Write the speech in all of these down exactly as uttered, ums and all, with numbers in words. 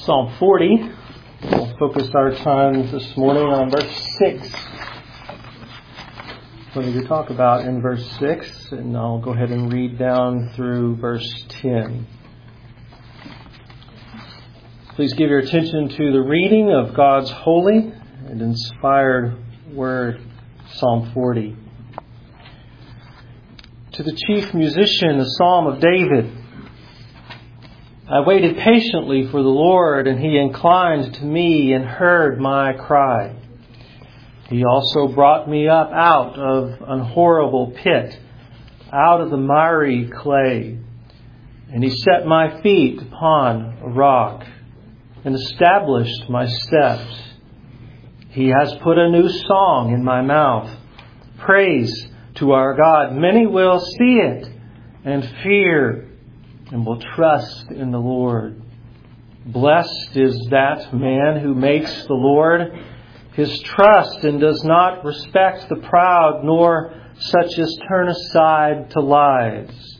Psalm forty. We'll focus our time this morning on verse six. What did we talk about in verse six? And I'll go ahead and read down through verse ten. Please give your attention to the reading of God's holy and inspired word, Psalm forty. To the chief musician, the Psalm of David. I waited patiently for the Lord, and He inclined to me and heard my cry. He also brought me up out of an horrible pit, out of the miry clay. And He set my feet upon a rock and established my steps. He has put a new song in my mouth, praise to our God. Many will see it and fear and will trust in the Lord. Blessed is that man who makes the Lord his trust and does not respect the proud, nor such as turn aside to lies.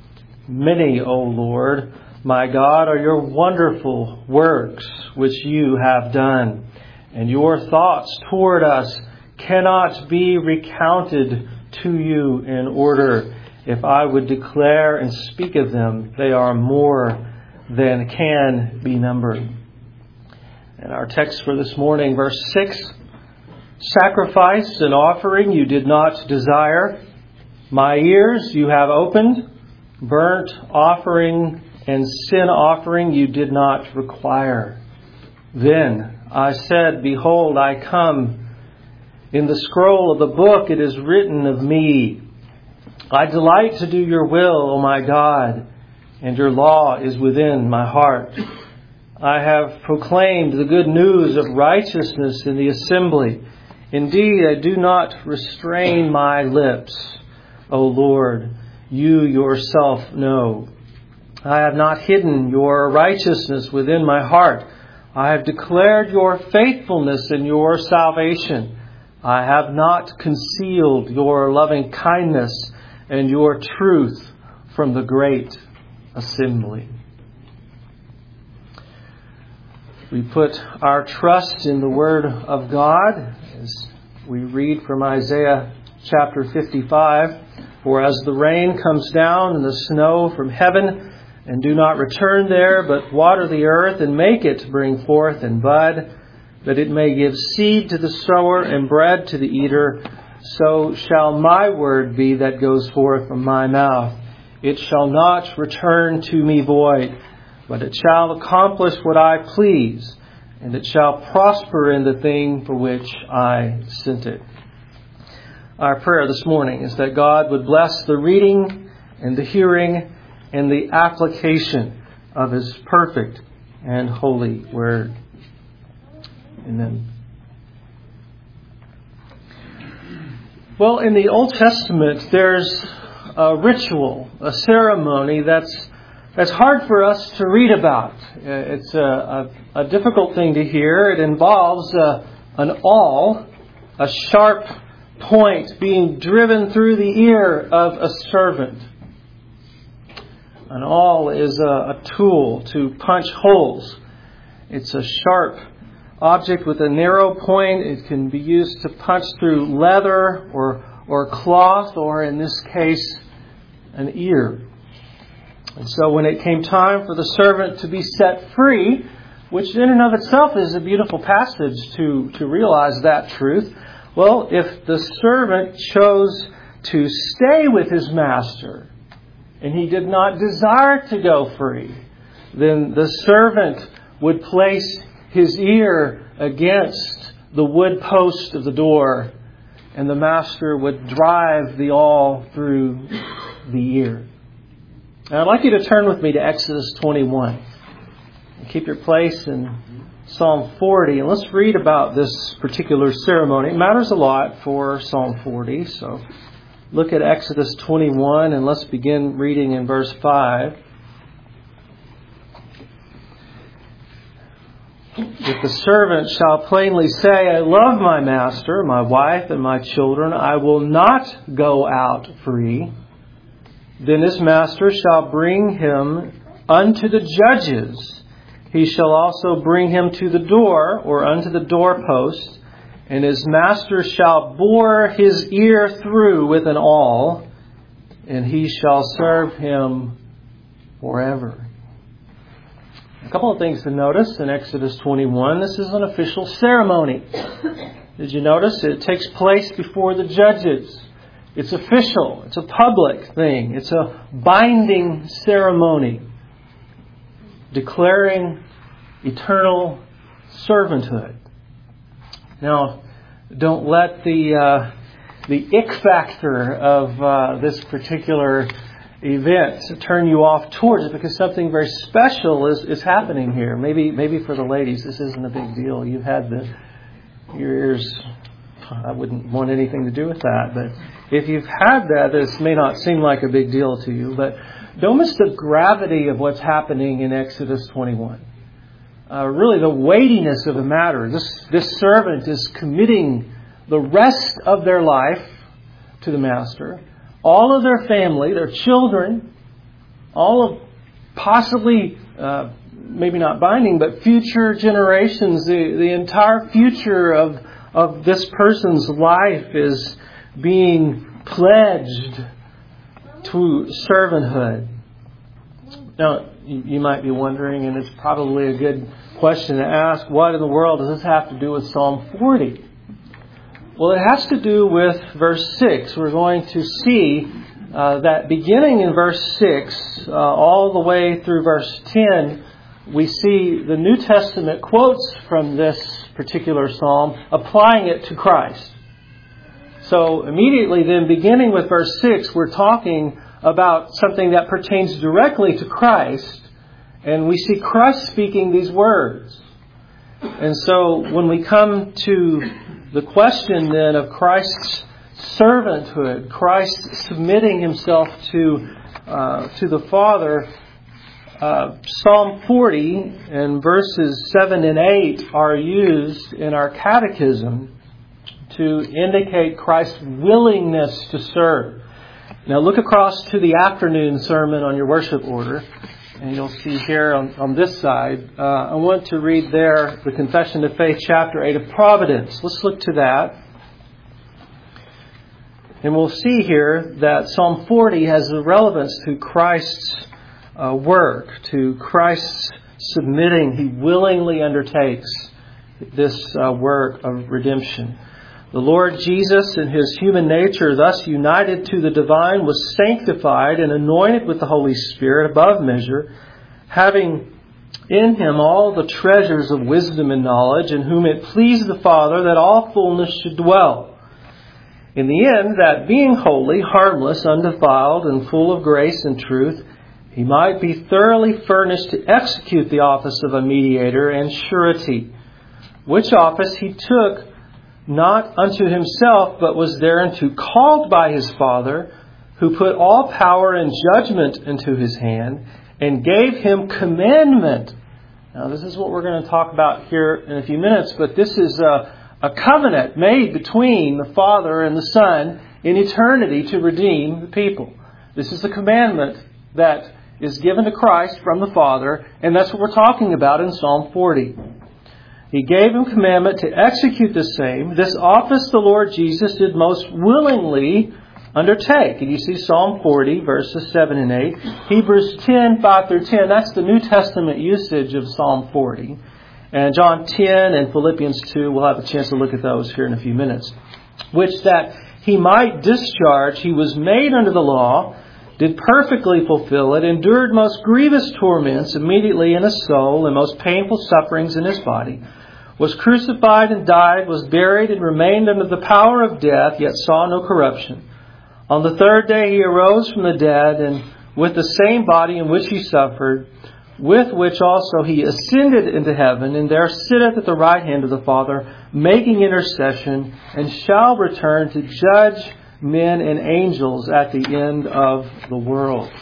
Many, O Lord, my God, are your wonderful works which you have done, and your thoughts toward us cannot be recounted to you in order. If I would declare and speak of them, they are more than can be numbered. And our text for this morning, verse six, sacrifice and offering you did not desire. My ears you have opened. Burnt offering and sin offering you did not require. Then I said, behold, I come. In the scroll of the book it is written of me. I delight to do your will, O my God, and your law is within my heart. I have proclaimed the good news of righteousness in the assembly. Indeed, I do not restrain my lips, O Lord, you yourself know. I have not hidden your righteousness within my heart. I have declared your faithfulness and your salvation. I have not concealed your loving kindness and your truth from the great assembly. We put our trust in the Word of God as we read from Isaiah chapter fifty-five. For as the rain comes down and the snow from heaven, and do not return there, but water the earth and make it bring forth and bud, that it may give seed to the sower and bread to the eater, so shall my word be that goes forth from my mouth. It shall not return to me void, but it shall accomplish what I please, and it shall prosper in the thing for which I sent it. Our prayer this morning is that God would bless the reading and the hearing and the application of His perfect and holy word. Amen. Well, in the Old Testament, there's a ritual, a ceremony that's that's hard for us to read about. It's a, a, a difficult thing to hear. It involves a, an awl, a sharp point being driven through the ear of a servant. An awl is a, a tool to punch holes. It's a sharp object with a narrow point. It can be used to punch through leather or or cloth, or in this case, an ear. And so when it came time for the servant to be set free, which in and of itself is a beautiful passage to, to realize that truth, well, if the servant chose to stay with his master and he did not desire to go free, then the servant would place his ear against the wood post of the door, and the master would drive the awl through the ear. Now, I'd like you to turn with me to Exodus twenty-one. Keep your place in Psalm forty, and let's read about this particular ceremony. It matters a lot for Psalm forty, so look at Exodus twenty-one, and let's begin reading in verse five. If the servant shall plainly say, I love my master, my wife, and my children, I will not go out free, then his master shall bring him unto the judges, he shall also bring him to the door, or unto the doorpost, and his master shall bore his ear through with an awl, and he shall serve him forever. A couple of things to notice in Exodus twenty-one. This is an official ceremony. Did you notice? It takes place before the judges. It's official. It's a public thing. It's a binding ceremony declaring eternal servanthood. Now, don't let the uh, the ick factor of uh, this particular event turn you off towards it, because something very special is, is happening here. Maybe maybe for the ladies, this isn't a big deal. You've had the your ears. I wouldn't want anything to do with that. But if you've had that, this may not seem like a big deal to you. But don't miss the gravity of what's happening in Exodus twenty-one. Uh, really, the weightiness of the matter. This this servant is committing the rest of their life to the master. All of their family, their children, all of possibly, uh, maybe not binding, but future generations, the, the entire future of, of this person's life is being pledged to servanthood. Now, you might be wondering, and it's probably a good question to ask, what in the world does this have to do with Psalm forty? Well, it has to do with verse six. We're going to see uh, that beginning in verse six, uh, all the way through verse ten, we see the New Testament quotes from this particular psalm, applying it to Christ. So immediately then, beginning with verse six, we're talking about something that pertains directly to Christ. And we see Christ speaking these words. And so when we come to the question then of Christ's servanthood, Christ submitting himself to uh, to the Father, uh, Psalm forty and verses seven and eight are used in our catechism to indicate Christ's willingness to serve. Now look across to the afternoon sermon on your worship order, and you'll see here on, on this side, uh, I want to read there the Confession of Faith, chapter eight of Providence. Let's look to that. And we'll see here that Psalm forty has a relevance to Christ's uh, work, to Christ's submitting. He willingly undertakes this uh, work of redemption. The Lord Jesus, in His human nature, thus united to the divine, was sanctified and anointed with the Holy Spirit above measure, having in Him all the treasures of wisdom and knowledge, in whom it pleased the Father that all fullness should dwell. In the end, that being holy, harmless, undefiled, and full of grace and truth, He might be thoroughly furnished to execute the office of a mediator and surety, which office He took not unto Himself, but was thereunto called by His Father, who put all power and judgment into His hand, and gave Him commandment. Now, this is what we're going to talk about here in a few minutes, but this is a, a covenant made between the Father and the Son in eternity to redeem the people. This is the commandment that is given to Christ from the Father, and that's what we're talking about in Psalm forty. He gave Him commandment to execute the same. This office the Lord Jesus did most willingly undertake. And you see Psalm forty, verses seven and eight. Hebrews ten, five through ten. That's the New Testament usage of Psalm forty. And John ten and Philippians two, we'll have a chance to look at those here in a few minutes. Which that He might discharge, He was made under the law, did perfectly fulfill it, endured most grievous torments immediately in His soul, and most painful sufferings in His body, was crucified and died, was buried and remained under the power of death, yet saw no corruption. On the third day He arose from the dead, and with the same body in which He suffered, with which also He ascended into heaven, and there sitteth at the right hand of the Father, making intercession, and shall return to judge men and angels at the end of the world.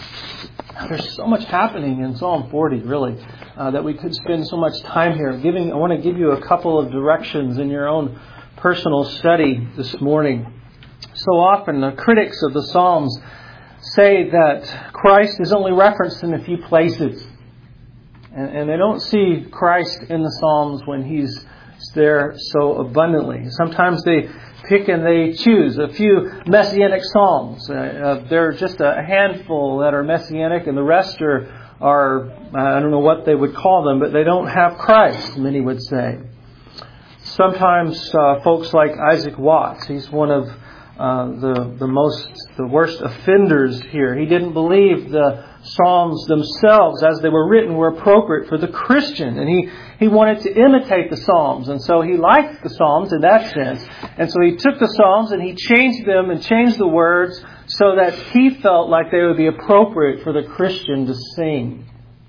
There's so much happening in Psalm forty, really, uh, that we could spend so much time here. Giving, I want to give you a couple of directions in your own personal study this morning. So often, the critics of the Psalms say that Christ is only referenced in a few places. And, and they don't see Christ in the Psalms when He's there so abundantly. Sometimes they pick and they choose a few messianic psalms. Uh, uh, there are just a handful that are messianic, and the rest are, are uh, I don't know what they would call them, but they don't have Christ, many would say. Sometimes uh, folks like Isaac Watts, he's one of uh, the the most the worst offenders here. He didn't believe the Psalms themselves, as they were written, were appropriate for the Christian. And he, he wanted to imitate the Psalms. And so he liked the Psalms in that sense. And so he took the Psalms and he changed them and changed the words so that he felt like they would be appropriate for the Christian to sing.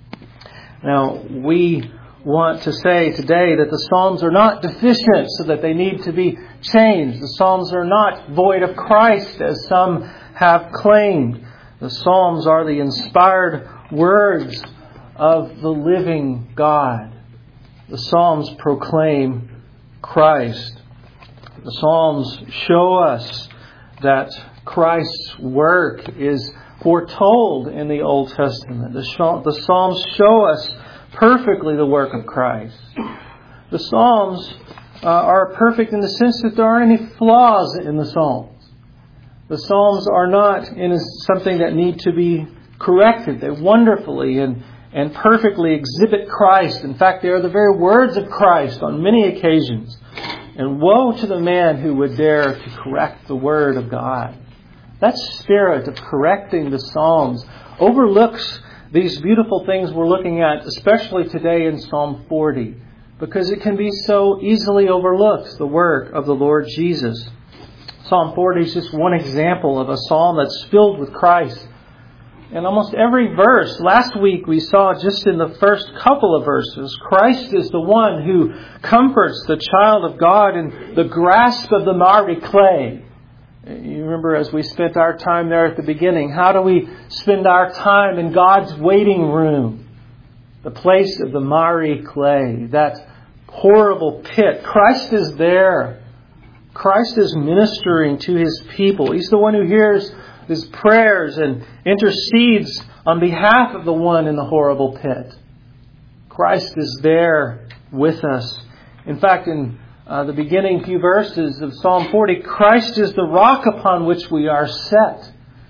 Now, we want to say today that the Psalms are not deficient, so that they need to be changed. The Psalms are not void of Christ, as some have claimed. The Psalms are the inspired words of the living God. The Psalms proclaim Christ. The Psalms show us that Christ's work is foretold in the Old Testament. The Psalms show us perfectly the work of Christ. The Psalms uh, are perfect in the sense that there aren't any flaws in the Psalms. The Psalms are not in something that need to be corrected. They wonderfully and, and perfectly exhibit Christ. In fact, they are the very words of Christ on many occasions. And woe to the man who would dare to correct the Word of God. That spirit of correcting the Psalms overlooks these beautiful things we're looking at, especially today in Psalm forty, because it can be so easily overlooked, the work of the Lord Jesus. Psalm forty is just one example of a psalm that's filled with Christ. And almost every verse, last week we saw just in the first couple of verses, Christ is the one who comforts the child of God in the grasp of the miry clay. You remember as we spent our time there at the beginning, how do we spend our time in God's waiting room? The place of the miry clay, that horrible pit. Christ is there. Christ is ministering to His people. He's the one who hears His prayers and intercedes on behalf of the one in the horrible pit. Christ is there with us. In fact, in uh, the beginning few verses of Psalm forty, Christ is the rock upon which we are set.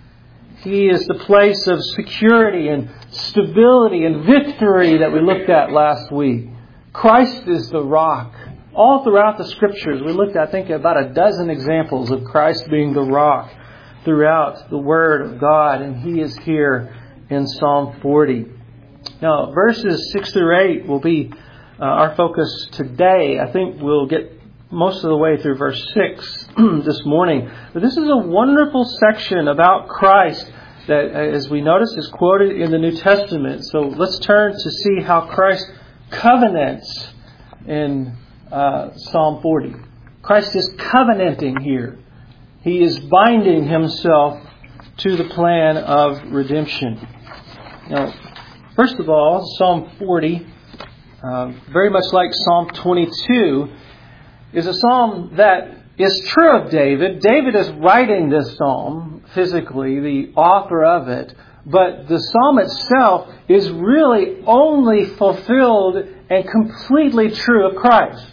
He is the place of security and stability and victory that we looked at last week. Christ is the rock. All throughout the Scriptures, we looked at, I think, about a dozen examples of Christ being the rock throughout the Word of God, and He is here in Psalm forty. Now, verses six through eight will be uh, our focus today. I think we'll get most of the way through verse six this morning. But this is a wonderful section about Christ that, as we notice, is quoted in the New Testament. So let's turn to see how Christ covenants in Uh, Psalm forty. Christ is covenanting here. He is binding Himself to the plan of redemption. Now, first of all, Psalm forty, uh, very much like Psalm twenty-two, is a psalm that is true of David. David is writing this psalm physically, the author of it, but the psalm itself is really only fulfilled and completely true of Christ.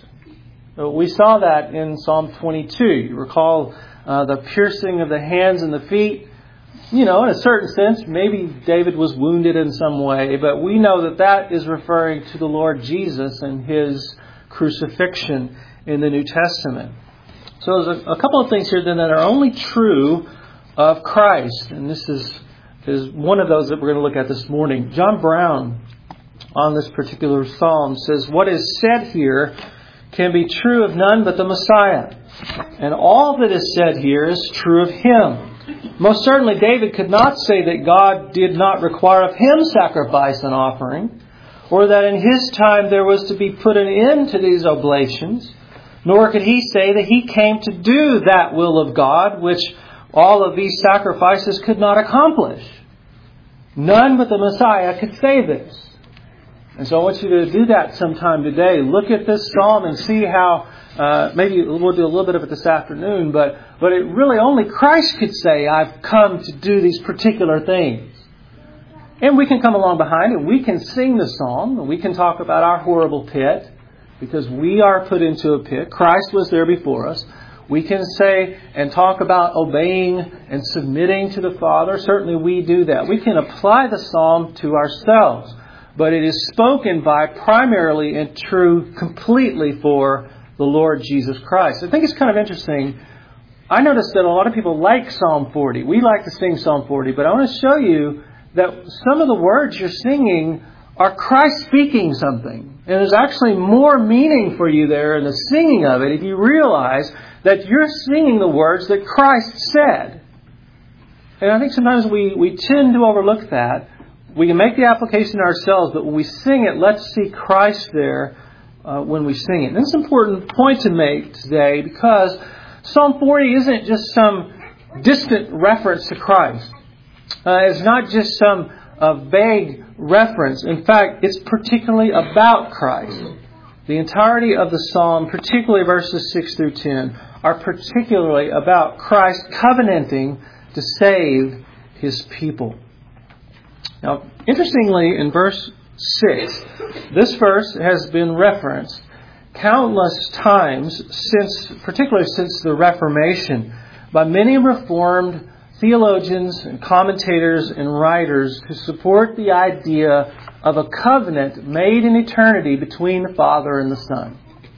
We saw that in Psalm twenty-two. You recall uh, the piercing of the hands and the feet. You know, in a certain sense, maybe David was wounded in some way, but we know that that is referring to the Lord Jesus and His crucifixion in the New Testament. So there's a, a couple of things here then that are only true of Christ. And this is, is one of those that we're going to look at this morning. John Brown, on this particular psalm, says, "What is said here can be true of none but the Messiah. And all that is said here is true of Him. Most certainly David could not say that God did not require of him sacrifice and offering, or that in his time there was to be put an end to these oblations, nor could he say that He came to do that will of God, which all of these sacrifices could not accomplish. None but the Messiah could say this." And so I want you to do that sometime today. Look at this psalm and see how, uh, maybe we'll do a little bit of it this afternoon, but, but it really only Christ could say, "I've come to do these particular things." And we can come along behind it. We can sing the psalm. We can talk about our horrible pit because we are put into a pit. Christ was there before us. We can say and talk about obeying and submitting to the Father. Certainly we do that. We can apply the psalm to ourselves. But it is spoken by primarily and true completely for the Lord Jesus Christ. I think it's kind of interesting. I noticed that a lot of people like Psalm forty. We like to sing Psalm forty. But I want to show you that some of the words you're singing are Christ speaking something. And there's actually more meaning for you there in the singing of it if you realize that you're singing the words that Christ said. And I think sometimes we, we tend to overlook that. We can make the application ourselves, but when we sing it, let's see Christ there uh, when we sing it. And this is an important point to make today because Psalm forty isn't just some distant reference to Christ. Uh, it's not just some uh, vague reference. In fact, it's particularly about Christ. The entirety of the psalm, particularly verses six through ten, are particularly about Christ covenanting to save His people. Now, interestingly, in verse six, this verse has been referenced countless times, since, particularly since the Reformation, by many Reformed theologians and commentators and writers who support the idea of a covenant made in eternity between the Father and the Son.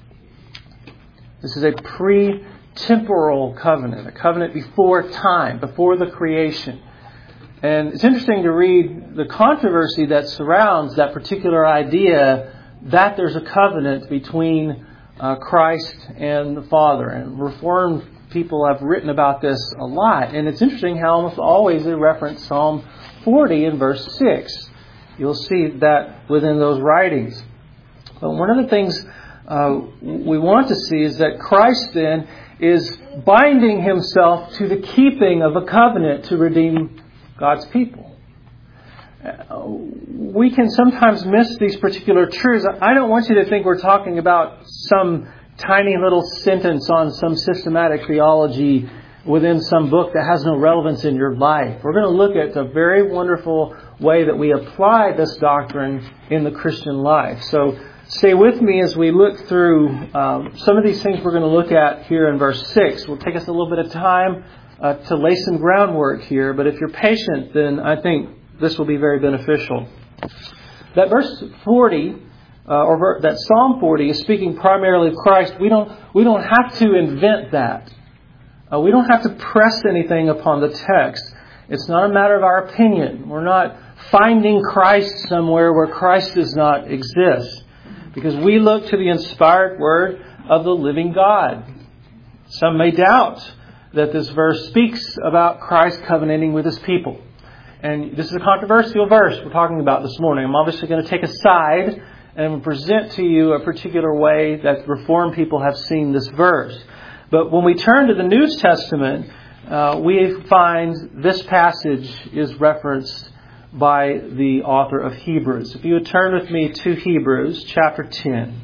This is a pre-temporal covenant, a covenant before time, before the creation. And it's interesting to read the controversy that surrounds that particular idea that there's a covenant between uh, Christ and the Father. And Reformed people have written about this a lot. And it's interesting how almost always they reference Psalm forty in verse six. You'll see that within those writings. But one of the things uh, we want to see is that Christ then is binding Himself to the keeping of a covenant to redeem God's people. Uh, we can sometimes miss these particular truths. I don't want you to think we're talking about some tiny little sentence on some systematic theology within some book that has no relevance in your life. We're going to look at a very wonderful way that we apply this doctrine in the Christian life. So stay with me as we look through um, some of these things we're going to look at here in verse six. We'll take us a little bit of time uh, to lay some groundwork here, but if you're patient, then I think this will be very beneficial. That verse forty, uh, or ver- that Psalm forty, is speaking primarily of Christ. We don't we don't have to invent that. Uh, we don't have to press anything upon the text. It's not a matter of our opinion. We're not finding Christ somewhere where Christ does not exist, because we look to the inspired word of the living God. Some may doubt that this verse speaks about Christ covenanting with His people. And this is a controversial verse we're talking about this morning. I'm obviously going to take a side and present to you a particular way that Reformed people have seen this verse. But when we turn to the New Testament, uh, we find this passage is referenced by the author of Hebrews. If you would turn with me to Hebrews chapter ten.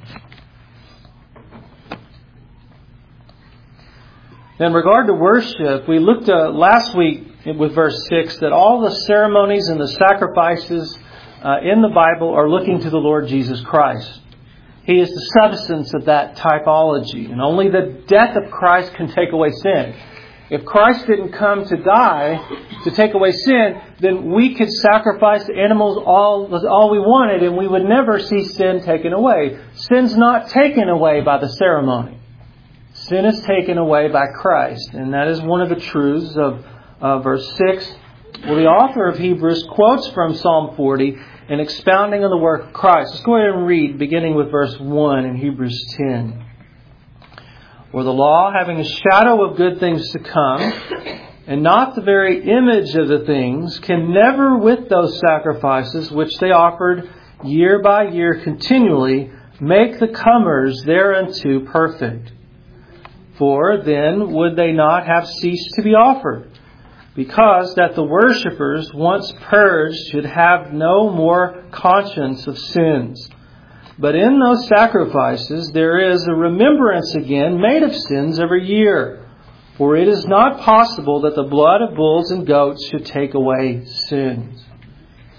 In regard to worship, we looked at last week with verse six that all the ceremonies and the sacrifices uh, in the Bible are looking to the Lord Jesus Christ. He is the substance of that typology, and only the death of Christ can take away sin. If Christ didn't come to die to take away sin, then we could sacrifice animals all, all we wanted, and we would never see sin taken away. Sin's not taken away by the ceremony. Sin is taken away by Christ, and that is one of the truths of uh, verse six. Well, the author of Hebrews quotes from Psalm forty in expounding on the work of Christ. Let's go ahead and read, beginning with verse one in Hebrews ten. For the law, having a shadow of good things to come, and not the very image of the things, can never with those sacrifices which they offered year by year continually make the comers thereunto perfect. For then would they not have ceased to be offered, because that the worshippers, once purged, should have no more conscience of sins. But in those sacrifices there is a remembrance again made of sins every year. For it is not possible that the blood of bulls and goats should take away sins.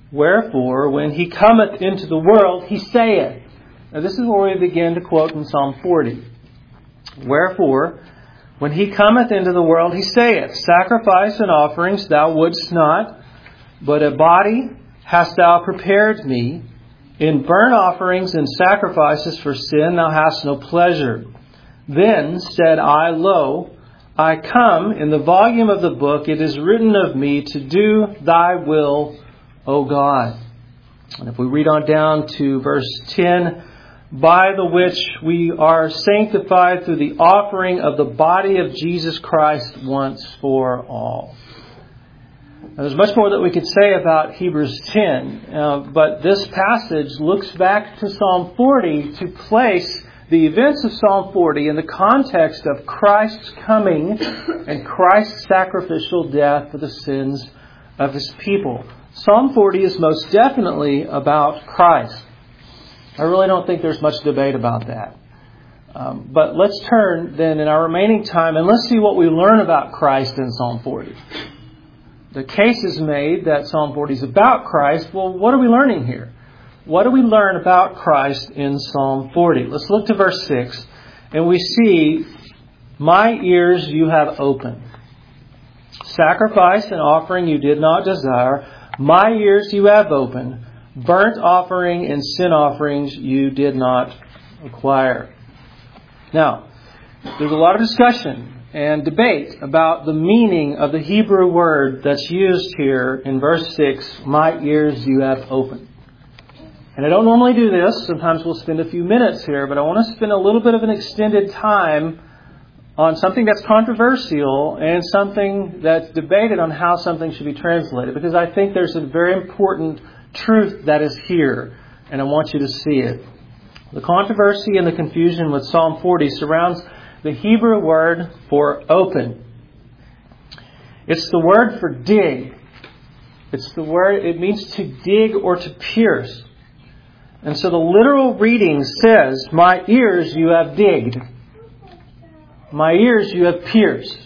Wherefore, when he cometh into the world, he saith. Now this is where we begin to quote from Psalm forty. Wherefore, when he cometh into the world, he saith, Sacrifice and offerings thou wouldst not, but a body hast thou prepared me. In burnt offerings and sacrifices for sin thou hast no pleasure. Then said I, Lo, I come, in the volume of the book it is written of me to do thy will, O God. And if we read on down to verse ten, by the which we are sanctified through the offering of the body of Jesus Christ once for all. Now, there's much more that we could say about Hebrews ten, uh, but this passage looks back to Psalm forty to place the events of Psalm forty in the context of Christ's coming and Christ's sacrificial death for the sins of His people. Psalm forty is most definitely about Christ. I really don't think there's much debate about that. Um, but let's turn then in our remaining time and let's see what we learn about Christ in Psalm forty. The case is made that Psalm forty is about Christ. Well, what are we learning here? What do we learn about Christ in Psalm forty? Let's look to verse six and we see, My ears you have opened. Sacrifice and offering you did not desire. My ears you have opened. Burnt offering and sin offerings you did not acquire. Now, there's a lot of discussion and debate about the meaning of the Hebrew word that's used here in verse six, My ears you have opened. And I don't normally do this. Sometimes we'll spend a few minutes here, but I want to spend a little bit of an extended time on something that's controversial and something that's debated on how something should be translated. Because I think there's a very important truth that is here, and I want you to see it. The controversy and the confusion with Psalm forty surrounds the Hebrew word for open. It's the word for dig. It's the word, it means to dig or to pierce. And so the literal reading says, My ears you have digged. My ears you have pierced.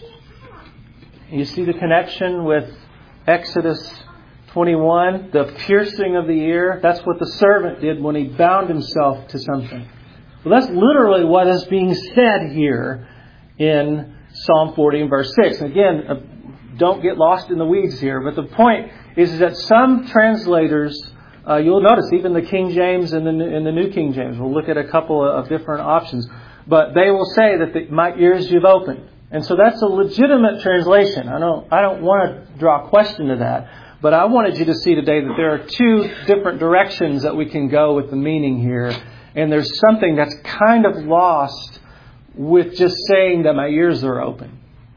You see the connection with Exodus twenty-one, the piercing of the ear. That's what the servant did when he bound himself to something. Well, that's literally what is being said here in Psalm forty and verse six. And again, uh, don't get lost in the weeds here, but the point is that some translators, uh, you'll notice even the King James and the, and the New King James, we'll look at a couple of different options, but they will say that the, my ears you've opened. And so that's a legitimate translation. I don't, I don't want to draw question to that. But I wanted you to see today that there are two different directions that we can go with the meaning here. And there's something that's kind of lost with just saying that my ears are open.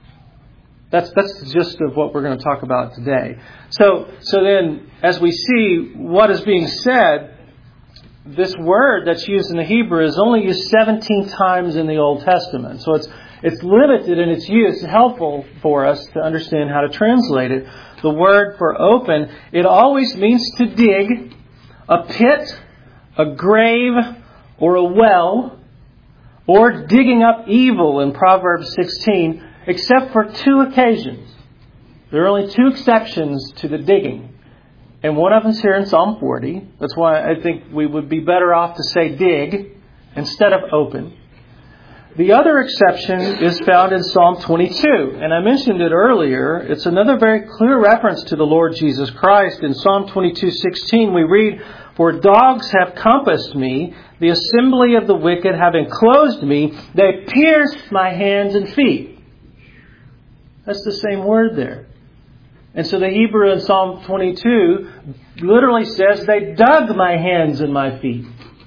That's that's the gist of what we're going to talk about today. So so then, as we see what is being said, this word that's used in the Hebrew is only used seventeen times in the Old Testament. So it's it's limited in its use. It's helpful for us to understand how to translate it. The word for open, it always means to dig, a pit, a grave, or a well, or digging up evil in Proverbs sixteen, except for two occasions. There are only two exceptions to the digging. And one of them is here in Psalm forty. That's why I think we would be better off to say dig instead of open. The other exception is found in Psalm twenty-two. And I mentioned it earlier. It's another very clear reference to the Lord Jesus Christ. In Psalm twenty-two sixteen we read, For dogs have compassed me, the assembly of the wicked have enclosed me, they pierced my hands and feet. That's the same word there. And so the Hebrew in Psalm twenty-two literally says, they dug my hands and my feet.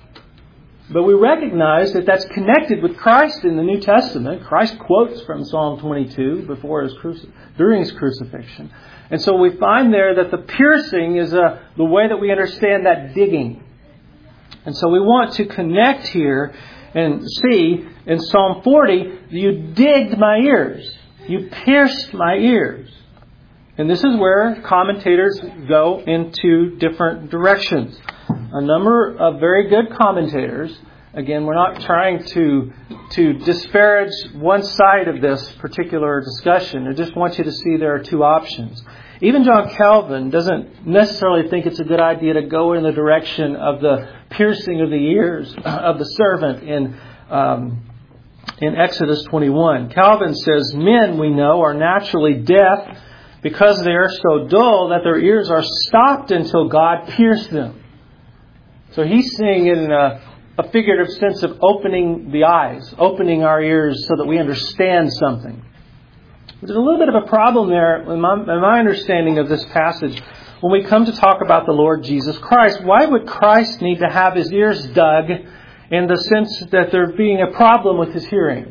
But we recognize that that's connected with Christ in the New Testament. Christ quotes from Psalm twenty-two before his cruci- during his crucifixion. And so we find there that the piercing is a, the way that we understand that digging. And so we want to connect here and see in Psalm forty, you digged my ears. You pierced my ears. And this is where commentators go in two different directions. A number of very good commentators, again, we're not trying to, to disparage one side of this particular discussion. I just want you to see there are two options. Even John Calvin doesn't necessarily think it's a good idea to go in the direction of the piercing of the ears of the servant in um, in Exodus twenty-one. Calvin says, men, we know, are naturally deaf because they are so dull that their ears are stopped until God pierced them. So he's seeing it in a, a figurative sense of opening the eyes, opening our ears so that we understand something. There's a little bit of a problem there in my, in my understanding of this passage. When we come to talk about the Lord Jesus Christ, why would Christ need to have His ears dug in the sense that there being a problem with His hearing?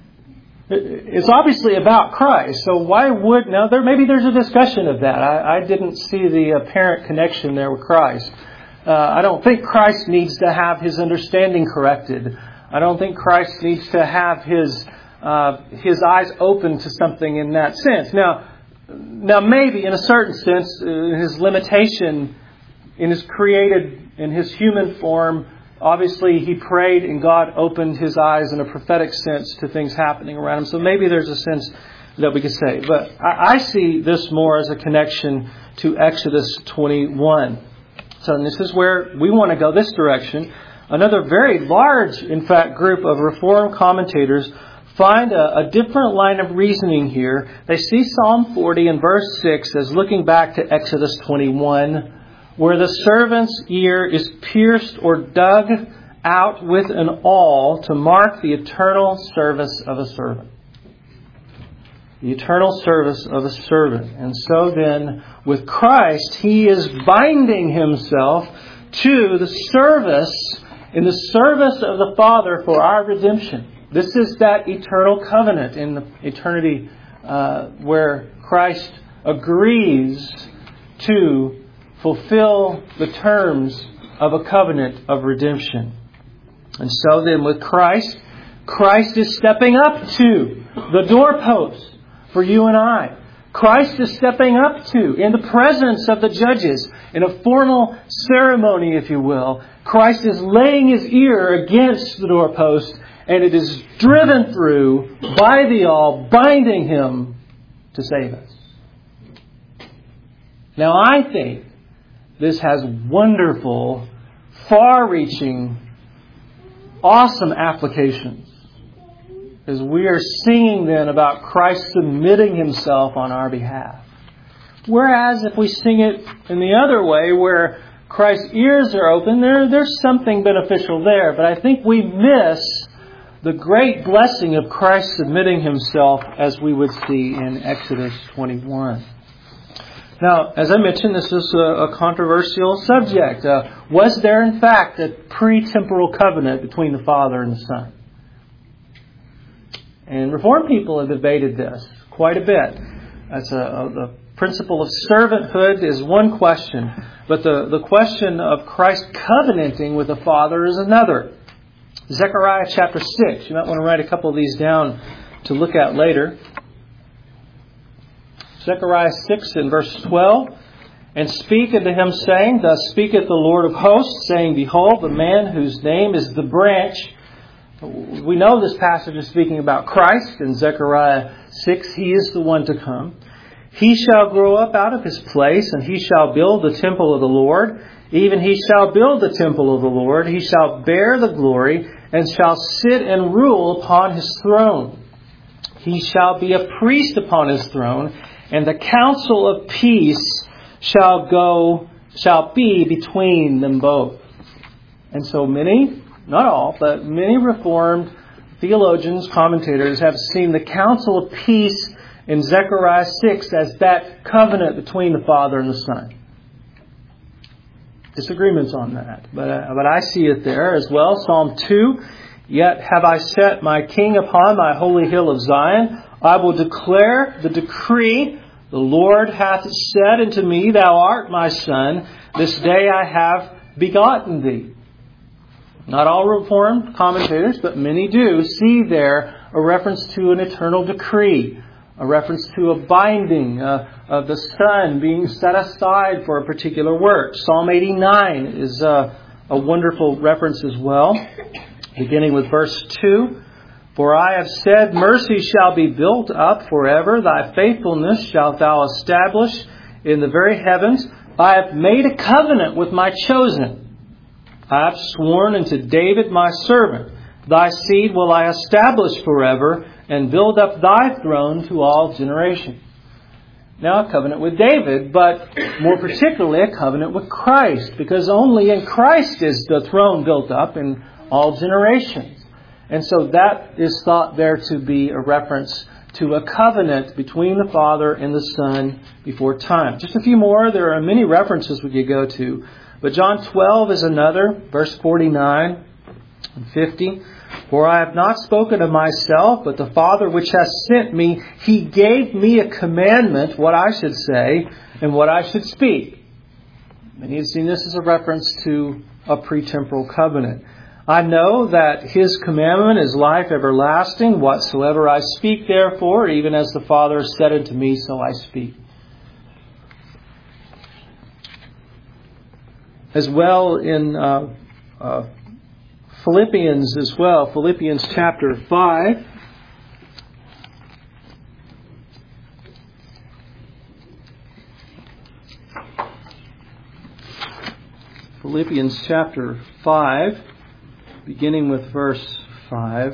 It's obviously about Christ, so why would... Now, there maybe there's a discussion of that. I, I didn't see the apparent connection there with Christ. Uh, I don't think Christ needs to have His understanding corrected. I don't think Christ needs to have His... Uh, his eyes open to something in that sense. Now, now maybe in a certain sense, uh, his limitation in his created, in his human form, obviously he prayed and God opened his eyes in a prophetic sense to things happening around him. So maybe there's a sense that we could say. But I, I see this more as a connection to Exodus twenty-one. So this is where we want to go this direction. Another very large, in fact, group of Reformed commentators find a, a different line of reasoning here. They see Psalm forty and verse six as looking back to Exodus twenty-one, where the servant's ear is pierced or dug out with an awl to mark the eternal service of a servant. The eternal service of a servant. And so then, with Christ, He is binding Himself to the service, in the service of the Father for our redemption. This is that eternal covenant in the eternity uh, where Christ agrees to fulfill the terms of a covenant of redemption. And so then with Christ, Christ is stepping up to the doorpost for you and I. Christ is stepping up to, in the presence of the judges, in a formal ceremony, if you will, Christ is laying His ear against the doorpost, and it is driven through by the awl, binding Him to save us. Now, I think this has wonderful, far-reaching, awesome applications. As we are singing then about Christ submitting Himself on our behalf. Whereas if we sing it in the other way, where Christ's ears are open, there, there's something beneficial there. But I think we miss the great blessing of Christ submitting Himself, as we would see in Exodus twenty-one. Now, as I mentioned, this is a, a controversial subject. Uh, was there, in fact, a pre-temporal covenant between the Father and the Son? And Reformed people have debated this quite a bit. That's a, a, the principle of servanthood is one question, but the, the question of Christ covenanting with the Father is another. Zechariah chapter six. You might want to write a couple of these down to look at later. Zechariah six and verse twelve. And speak unto him, saying, Thus speaketh the Lord of hosts, saying, Behold, the man whose name is the branch. We know this passage is speaking about Christ. In Zechariah six, He is the one to come. He shall grow up out of His place, and He shall build the temple of the Lord. Even He shall build the temple of the Lord. He shall bear the glory, and shall sit and rule upon His throne. He shall be a priest upon His throne, and the counsel of peace shall go, shall be between them both. And so many, not all, but many Reformed theologians, commentators have seen the counsel of peace in Zechariah six as that covenant between the Father and the Son. Disagreements on that, but uh, but I see it there as well. Psalm two, Yet have I set my King upon my holy hill of Zion. I will declare the decree. The Lord hath said unto me, Thou art my Son. This day I have begotten thee. Not all Reformed commentators, but many do, see there a reference to an eternal decree. A reference to a binding uh, of the Son being set aside for a particular work. Psalm eighty-nine is uh, a wonderful reference as well. Beginning with verse two. For I have said, Mercy shall be built up forever. Thy faithfulness shalt thou establish in the very heavens, I have made a covenant with my chosen. I have sworn unto David my servant, thy seed will I establish forever, and build up thy throne to all generations. Now a covenant with David, but more particularly a covenant with Christ, because only in Christ is the throne built up in all generations. And so that is thought there to be a reference to a covenant between the Father and the Son before time. Just a few more. There are many references we could go to. But John twelve is another, verse forty-nine and fifty. For I have not spoken of myself, but the Father which hath sent me, He gave me a commandment, what I should say and what I should speak. And you've seen this as a reference to a pretemporal covenant. I know that His commandment is life everlasting. Whatsoever I speak, therefore, even as the Father has said unto me, so I speak. As well in uh, uh, Philippians as well, Philippians chapter five. Philippians chapter five, beginning with verse five.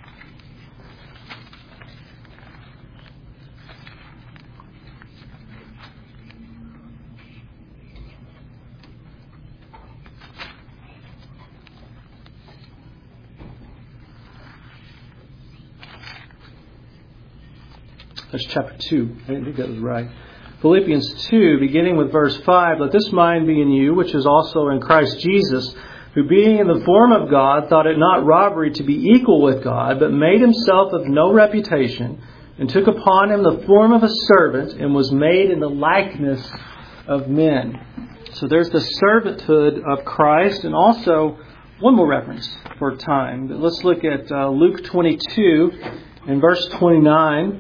That's chapter two. I didn't think that was right. Philippians two, beginning with verse five. Let this mind be in you, which is also in Christ Jesus, who being in the form of God, thought it not robbery to be equal with God, but made himself of no reputation, and took upon him the form of a servant, and was made in the likeness of men. So there's the servanthood of Christ, and also one more reference for time. But let's look at uh, Luke twenty-two and verse twenty-nine.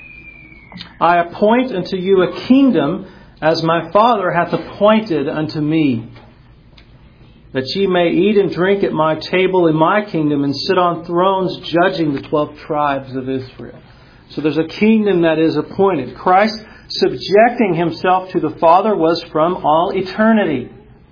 I appoint unto you a kingdom, as my Father hath appointed unto me, that ye may eat and drink at my table in my kingdom, and sit on thrones judging the twelve tribes of Israel. So there's a kingdom that is appointed. Christ subjecting himself to the Father was from all eternity.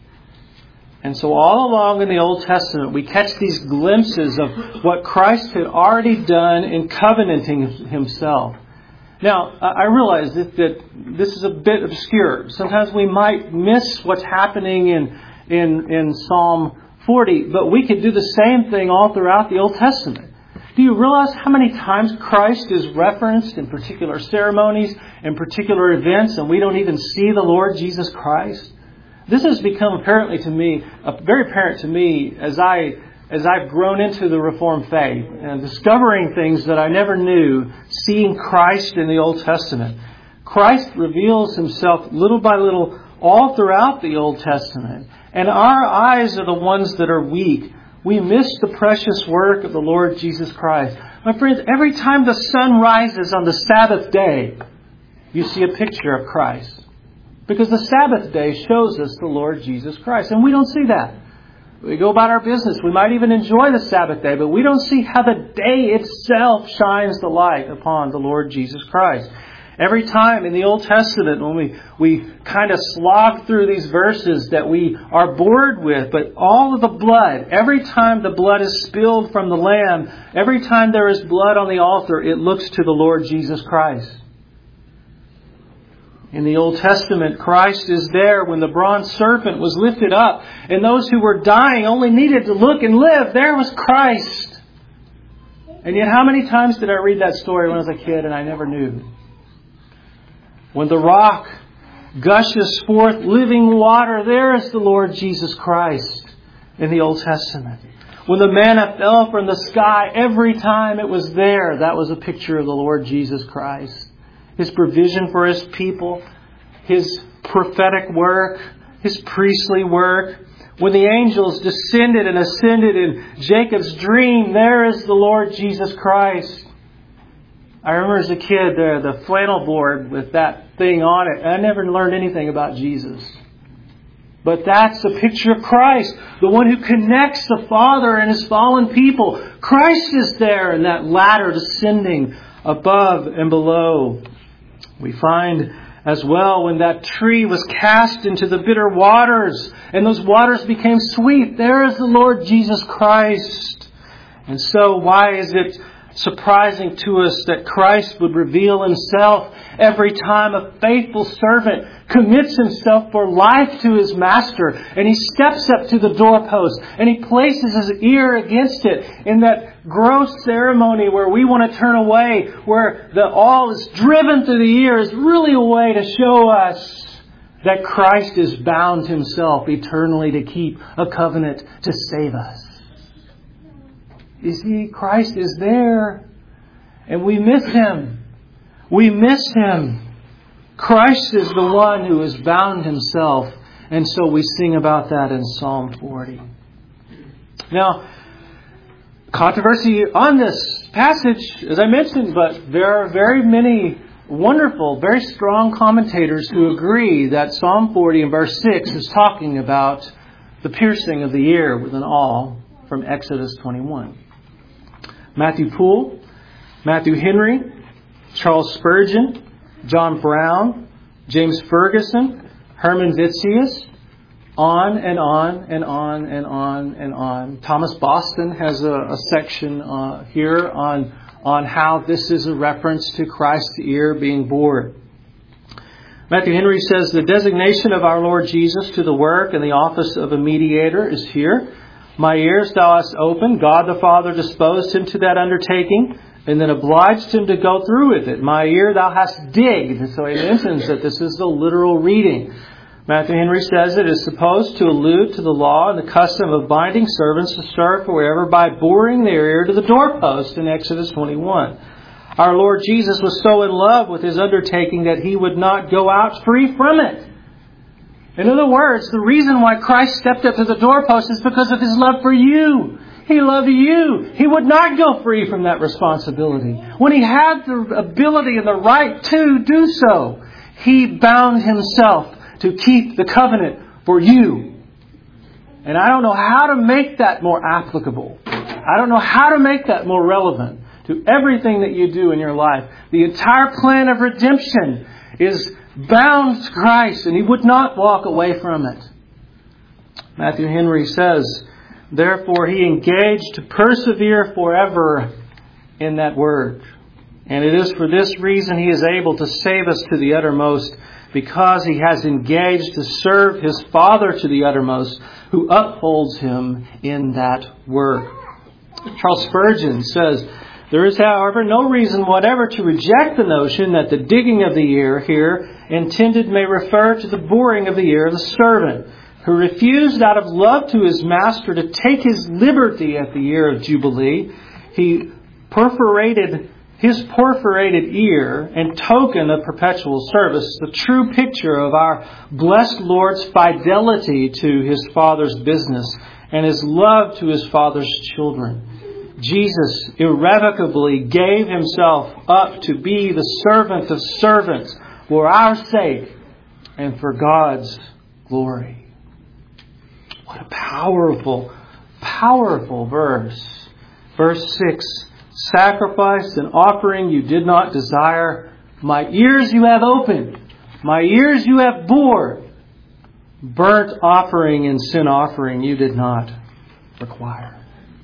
And so all along in the Old Testament, we catch these glimpses of what Christ had already done in covenanting himself. Now, I realize that, that this is a bit obscure. Sometimes we might miss what's happening in, in, in Psalm forty, but we could do the same thing all throughout the Old Testament. Do you realize how many times Christ is referenced in particular ceremonies and particular events, and we don't even see the Lord Jesus Christ? This has become apparently to me, uh, very apparent to me as I As I've grown into the Reformed faith and discovering things that I never knew, seeing Christ in the Old Testament. Christ reveals himself little by little all throughout the Old Testament. And our eyes are the ones that are weak. We miss the precious work of the Lord Jesus Christ. My friends, every time the sun rises on the Sabbath day, you see a picture of Christ. Because the Sabbath day shows us the Lord Jesus Christ. And we don't see that. We go about our business. We might even enjoy the Sabbath day, but we don't see how the day itself shines the light upon the Lord Jesus Christ. Every time in the Old Testament when we, we kind of slog through these verses that we are bored with, but all of the blood, every time the blood is spilled from the lamb, every time there is blood on the altar, it looks to the Lord Jesus Christ. In the Old Testament, Christ is there when the bronze serpent was lifted up, and those who were dying only needed to look and live. There was Christ. And yet how many times did I read that story when I was a kid and I never knew? When the rock gushes forth living water, there is the Lord Jesus Christ in the Old Testament. When the manna fell from the sky, every time it was there, that was a picture of the Lord Jesus Christ. His provision for His people, His prophetic work, His priestly work. When the angels descended and ascended in Jacob's dream, there is the Lord Jesus Christ. I remember as a kid, the, the flannel board with that thing on it. I never learned anything about Jesus. But that's a picture of Christ, the one who connects the Father and His fallen people. Christ is there in that ladder descending above and below. We find as well, when that tree was cast into the bitter waters and those waters became sweet, there is the Lord Jesus Christ. And so why is it surprising to us that Christ would reveal Himself every time a faithful servant commits himself for life to his master, and he steps up to the doorpost and he places his ear against it in that gross ceremony where we want to turn away, where the awl is driven through the ear, is really a way to show us that Christ is bound Himself eternally to keep a covenant to save us. You see, Christ is there, and we miss Him. We miss Him. Christ is the one who has bound Himself, and so we sing about that in Psalm forty. Now, controversy on this passage, as I mentioned, but there are very many wonderful, very strong commentators who agree that Psalm forty and verse six is talking about the piercing of the ear with an awl from Exodus twenty-one. Matthew Poole, Matthew Henry, Charles Spurgeon, John Brown, James Ferguson, Herman Vitzius, on and on and on and on and on. Thomas Boston has a, a section uh, here on, on how this is a reference to Christ's ear being bored. Matthew Henry says, the designation of our Lord Jesus to the work and the office of a mediator is here. My ears thou hast opened. God the Father disposed Him to that undertaking, and then obliged Him to go through with it. My ear thou hast digged. So he mentions that this is the literal reading. Matthew Henry says it is supposed to allude to the law and the custom of binding servants to serve forever by boring their ear to the doorpost in Exodus twenty-one. Our Lord Jesus was so in love with His undertaking that He would not go out free from it. In other words, the reason why Christ stepped up to the doorpost is because of His love for you. He loved you. He would not go free from that responsibility. When He had the ability and the right to do so, He bound Himself to keep the covenant for you. And I don't know how to make that more applicable. I don't know how to make that more relevant to everything that you do in your life. The entire plan of redemption is bound to Christ, and He would not walk away from it. Matthew Henry says, therefore He engaged to persevere forever in that word. And it is for this reason He is able to save us to the uttermost, because He has engaged to serve His Father to the uttermost, who upholds Him in that work. Charles Spurgeon says, there is, however, no reason whatever to reject the notion that the digging of the ear here intended may refer to the boring of the ear of the servant, who refused out of love to his master to take his liberty at the year of Jubilee. He perforated his perforated ear in token of perpetual service, the true picture of our blessed Lord's fidelity to His Father's business and His love to His Father's children. Jesus irrevocably gave Himself up to be the servant of servants for our sake and for God's glory. What a powerful, powerful verse. Verse six, sacrifice and offering you did not desire. My ears you have opened. My ears you have bored. Burnt offering and sin offering you did not require.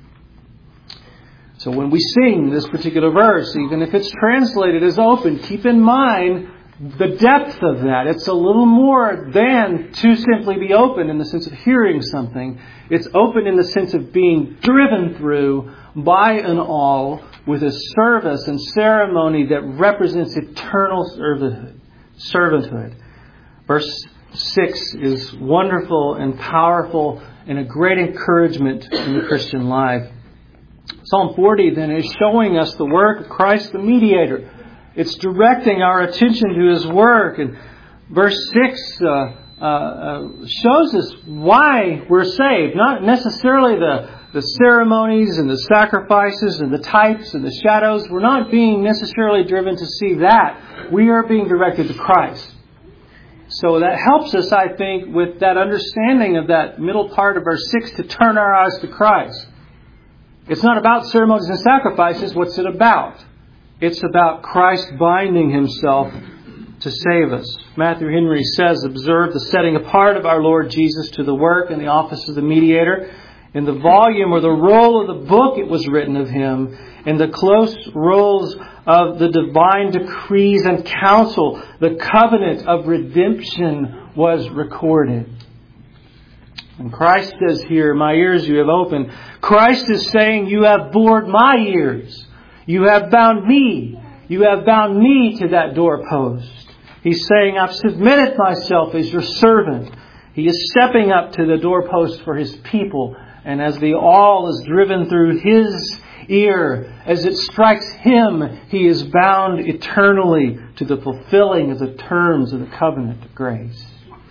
So when we sing this particular verse, even if it's translated as open, keep in mind the depth of that. It's a little more than to simply be open in the sense of hearing something. It's open in the sense of being driven through by an awl with a service and ceremony that represents eternal servanthood. servanthood. Verse six is wonderful and powerful and a great encouragement in the Christian life. Psalm forty then is showing us the work of Christ the mediator. It's directing our attention to His work. And verse six uh, uh, uh, shows us why we're saved. Not necessarily the, the ceremonies and the sacrifices and the types and the shadows. We're not being necessarily driven to see that. We are being directed to Christ. So that helps us, I think, with that understanding of that middle part of verse six, to turn our eyes to Christ. It's not about ceremonies and sacrifices. What's it about? It's about Christ binding Himself to save us. Matthew Henry says, observe the setting apart of our Lord Jesus to the work and the office of the mediator. In the volume or the roll of the book it was written of Him. In the close rolls of the divine decrees and counsel, the covenant of redemption was recorded. And Christ says here, my ears you have opened. Christ is saying, you have bored my ears. You have bound me. You have bound me to that doorpost. He's saying, I've submitted myself as your servant. He is stepping up to the doorpost for His people. And as the awl is driven through His ear, as it strikes Him, He is bound eternally to the fulfilling of the terms of the covenant of grace.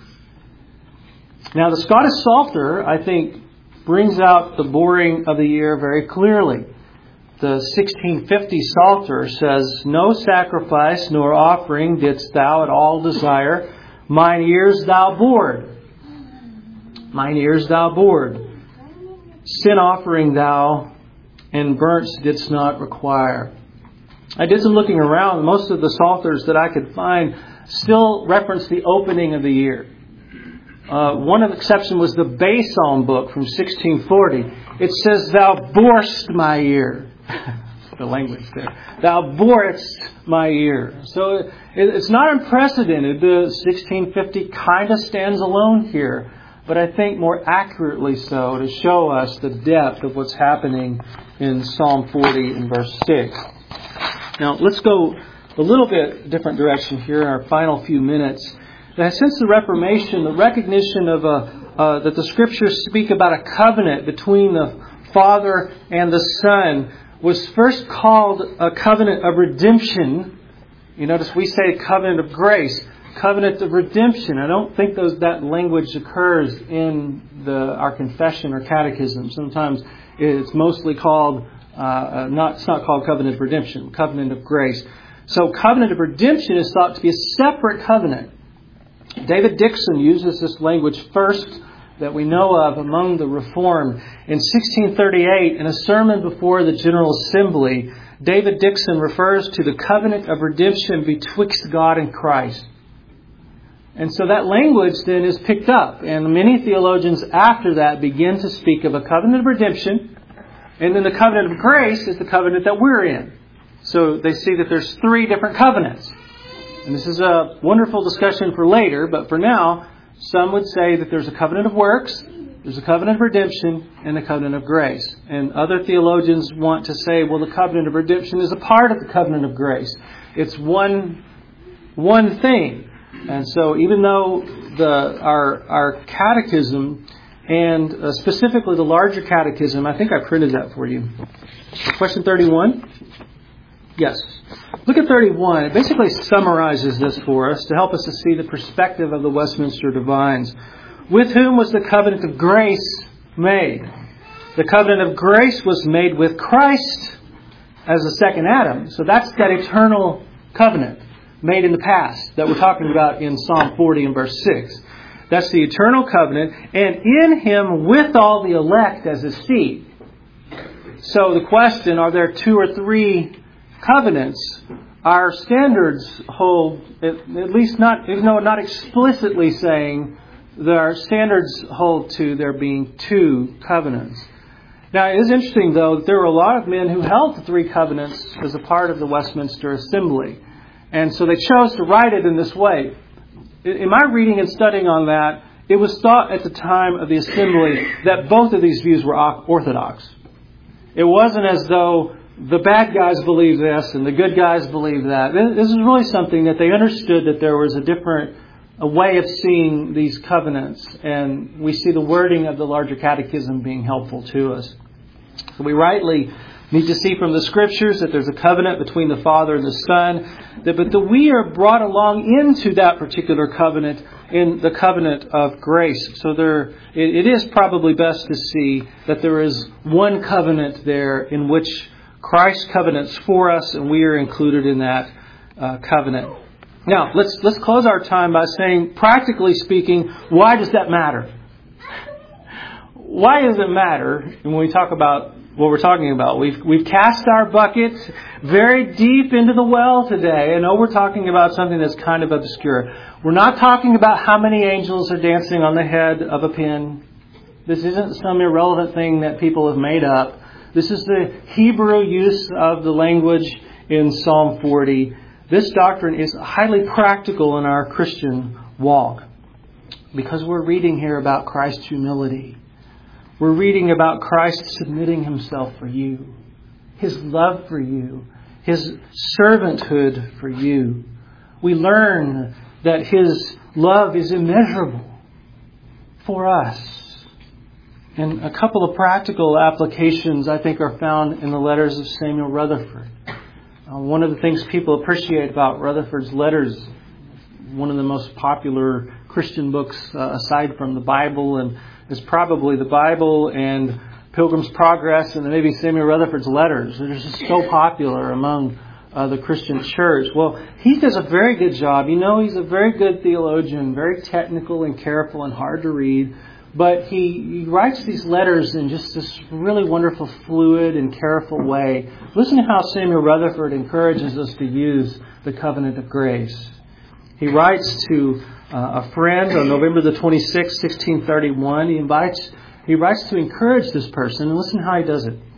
Now, the Scottish Psalter, I think, brings out the boring of the year very clearly. The sixteen fifty Psalter says, no sacrifice nor offering didst thou at all desire. Mine ears thou bored. Mine ears thou bored. Sin offering thou and burnt didst not require. I did some looking around. Most of the Psalters that I could find still reference the opening of the year. Uh, one exception was the Bay Psalm book from sixteen forty. It says, thou borest my ear. The language there. Thou borest my ear. So it, it's not unprecedented. The sixteen fifty kind of stands alone here. But I think more accurately so to show us the depth of what's happening in Psalm forty and verse six. Now, let's go a little bit different direction here in our final few minutes. That since the Reformation, the recognition of a, uh, that the Scriptures speak about a covenant between the Father and the Son was first called a covenant of redemption. You notice we say covenant of grace. Covenant of redemption. I don't think those that language occurs in the our confession or catechism. Sometimes it's mostly called uh, not it's not called covenant of redemption, covenant of grace. So covenant of redemption is thought to be a separate covenant. David Dixon uses this language first that we know of among the Reformed. In sixteen thirty-eight, in a sermon before the General Assembly, David Dixon refers to the covenant of redemption betwixt God and Christ. And so that language then is picked up. And many theologians after that begin to speak of a covenant of redemption. And then the covenant of grace is the covenant that we're in. So they see that there's three different covenants. And this is a wonderful discussion for later. But for now, some would say that there's a covenant of works, there's a covenant of redemption, and a covenant of grace. And other theologians want to say, well, the covenant of redemption is a part of the covenant of grace. It's one, one thing. And so even though the our our catechism and uh, specifically the larger catechism, I think I printed that for you. Question thirty-one. Yes. Look at thirty-one. It basically summarizes this for us to help us to see the perspective of the Westminster Divines. With whom was the covenant of grace made? The covenant of grace was made with Christ as the second Adam. So that's that eternal covenant made in the past that we're talking about in Psalm forty and verse six. That's the eternal covenant, and in Him with all the elect as His seed. So the question, are there two or three covenants? Our standards hold, at, at least not, even though not explicitly saying, that our standards hold to there being two covenants. Now, it is interesting, though, that there were a lot of men who held the three covenants as a part of the Westminster Assembly. And so they chose to write it in this way. In my reading and studying on that, it was thought at the time of the assembly that both of these views were orthodox. It wasn't as though the bad guys believe this and the good guys believe that. This is really something that they understood, that there was a different a way of seeing these covenants. And we see the wording of the larger catechism being helpful to us. So we rightly need to see from the Scriptures that there's a covenant between the Father and the Son, that, but that we are brought along into that particular covenant in the covenant of grace. So there, it, it is probably best to see that there is one covenant there in which Christ covenants for us, and we are included in that uh, covenant. Now, let's let's close our time by saying, practically speaking, why does that matter? why does it matter when we talk about what we're talking about? We've we've cast our buckets very deep into the well today. I know we're talking about something that's kind of obscure. We're not talking about how many angels are dancing on the head of a pin. This isn't some irrelevant thing that people have made up. This is the Hebrew use of the language in Psalm forty. This doctrine is highly practical in our Christian walk because we're reading here about Christ's humility. We're reading about Christ submitting Himself for you, His love for you, His servanthood for you. We learn that His love is immeasurable for us. And a couple of practical applications, I think, are found in the letters of Samuel Rutherford. Uh, one of the things people appreciate about Rutherford's letters, one of the most popular Christian books uh, aside from the Bible, and is probably the Bible and Pilgrim's Progress and maybe Samuel Rutherford's letters. They're just so popular among uh, the Christian church. Well, he does a very good job. You know, he's a very good theologian, very technical and careful and hard to read. But he, he writes these letters in just this really wonderful, fluid and careful way. Listen to how Samuel Rutherford encourages us to use the covenant of grace. He writes to uh, a friend on November the twenty-sixth, sixteen thirty-one. He invites, he writes to encourage this person, and listen how he does it.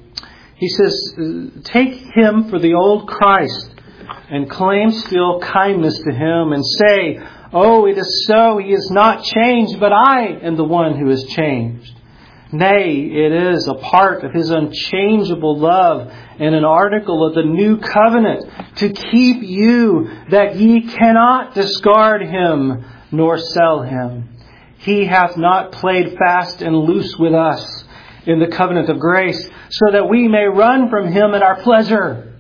He says, "Take him for the old Christ, and claim still kindness to him, and say, 'Oh, it is so, he is not changed, but I am the one who is changed.' Nay, it is a part of His unchangeable love and an article of the new covenant to keep you, that ye cannot discard Him nor sell Him. He hath not played fast and loose with us in the covenant of grace, so that we may run from Him at our pleasure.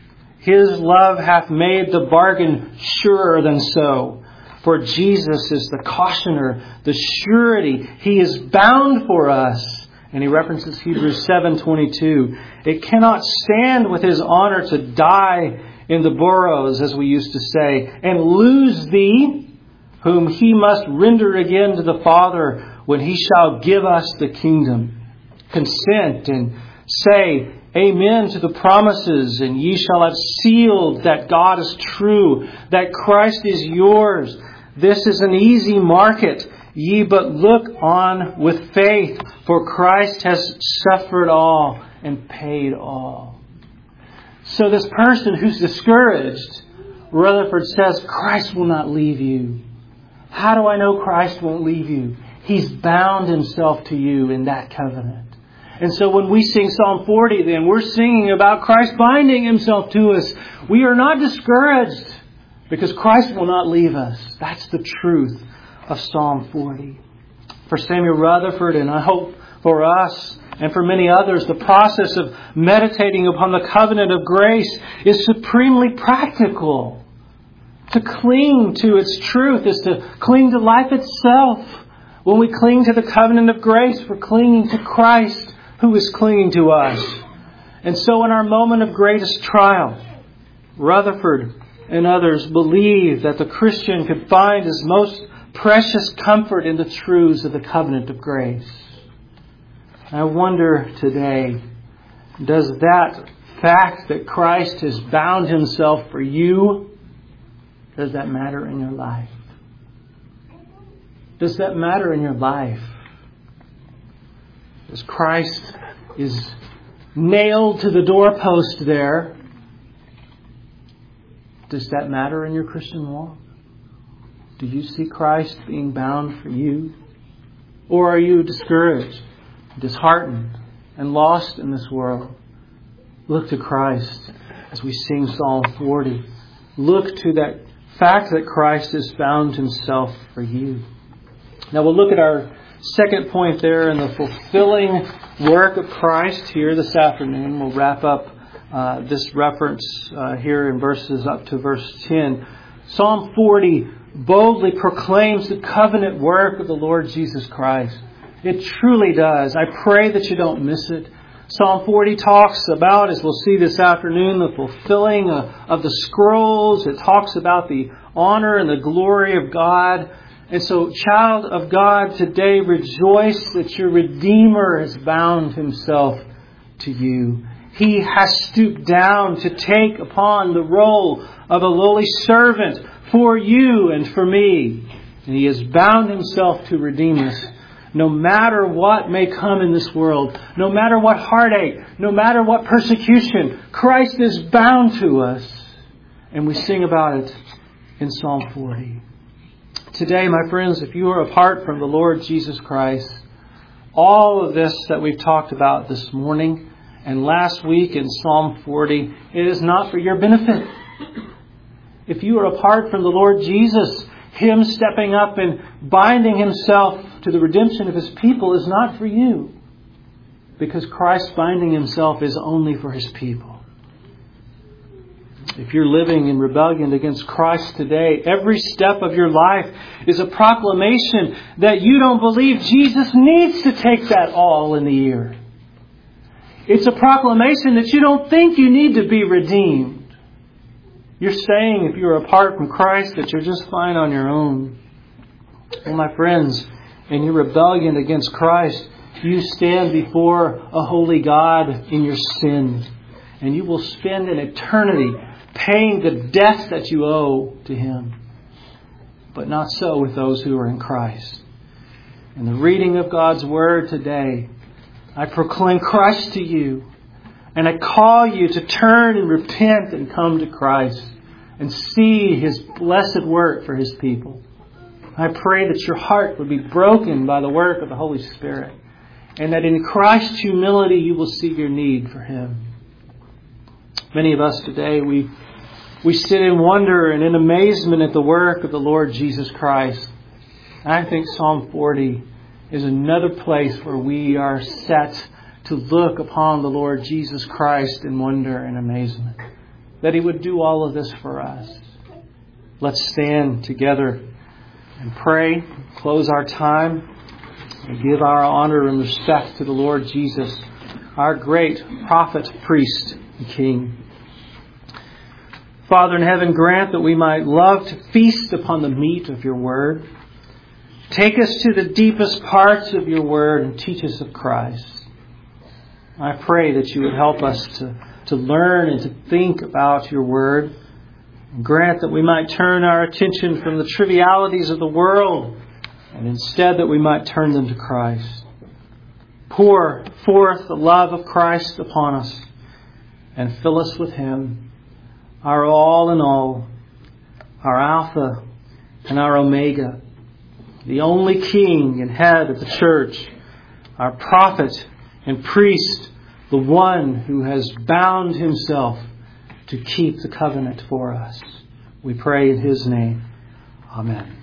His love hath made the bargain surer than so. For Jesus is the cautioner, the surety. He is bound for us." And he references Hebrews seven twenty-two. "It cannot stand with His honor to die in the burrows," as we used to say, "and lose thee, whom He must render again to the Father when He shall give us the kingdom. Consent and say amen to the promises, and ye shall have sealed that God is true, that Christ is yours. This is an easy market. Ye but look on with faith, for Christ has suffered all and paid all." So this person who's discouraged, Rutherford says, Christ will not leave you. How do I know Christ won't leave you? He's bound Himself to you in that covenant. And so when we sing Psalm forty, then we're singing about Christ binding Himself to us. We are not discouraged because Christ will not leave us. That's the truth of Psalm forty. For Samuel Rutherford, and I hope for us and for many others, the process of meditating upon the covenant of grace is supremely practical. To cling to its truth is to cling to life itself. When we cling to the covenant of grace, we're clinging to Christ, who is clinging to us. And so in our moment of greatest trial, Rutherford and others believe that the Christian could find his most precious comfort in the truths of the covenant of grace. I wonder today, does that fact that Christ has bound Himself for you, does that matter in your life? Does that matter in your life? As Christ is nailed to the doorpost there, does that matter in your Christian walk? Do you see Christ being bound for you? Or are you discouraged, disheartened, and lost in this world? Look to Christ as we sing Psalm forty. Look to that fact that Christ has bound Himself for you. Now we'll look at our second point there in the fulfilling work of Christ here this afternoon. We'll wrap up uh, this reference uh, here in verses up to verse ten. Psalm forty boldly proclaims the covenant work of the Lord Jesus Christ. It truly does. I pray that you don't miss it. Psalm forty talks about, as we'll see this afternoon, the fulfilling of, of the scrolls. It talks about the honor and the glory of God. And so, child of God, today rejoice that your Redeemer has bound Himself to you. He has stooped down to take upon the role of a lowly servant for you and for me. And He has bound Himself to redeem us. No matter what may come in this world, no matter what heartache, no matter what persecution, Christ is bound to us. And we sing about it in Psalm forty. Today, my friends, if you are apart from the Lord Jesus Christ, all of this that we've talked about this morning and last week in Psalm forty, it is not for your benefit. If you are apart from the Lord Jesus, Him stepping up and binding Himself to the redemption of His people is not for you. Because Christ binding Himself is only for His people. If you're living in rebellion against Christ today, every step of your life is a proclamation that you don't believe Jesus needs to take that all in the ear. It's a proclamation that you don't think you need to be redeemed. You're saying, if you're apart from Christ, that you're just fine on your own. Well, my friends, in your rebellion against Christ, you stand before a holy God in your sin. And you will spend an eternity paying the debt that you owe to Him. But not so with those who are in Christ. In the reading of God's Word today, I proclaim Christ to you. And I call you to turn and repent and come to Christ and see His blessed work for His people. I pray that your heart would be broken by the work of the Holy Spirit. And that in Christ's humility you will see your need for Him. Many of us today, we we sit in wonder and in amazement at the work of the Lord Jesus Christ. And I think Psalm forty is another place where we are set to look upon the Lord Jesus Christ in wonder and amazement. That He would do all of this for us. Let's stand together and pray, close our time, and give our honor and respect to the Lord Jesus, our great prophet, priest, and King. Father in heaven, grant that we might love to feast upon the meat of your word. Take us to the deepest parts of your word and teach us of Christ. I pray that you would help us to, to learn and to think about your word. And grant that we might turn our attention from the trivialities of the world and instead that we might turn them to Christ. Pour forth the love of Christ upon us and fill us with Him, our all in all, our Alpha and our Omega, the only King and head of the church, our prophet and priest, the one who has bound Himself to keep the covenant for us. We pray in His name. Amen.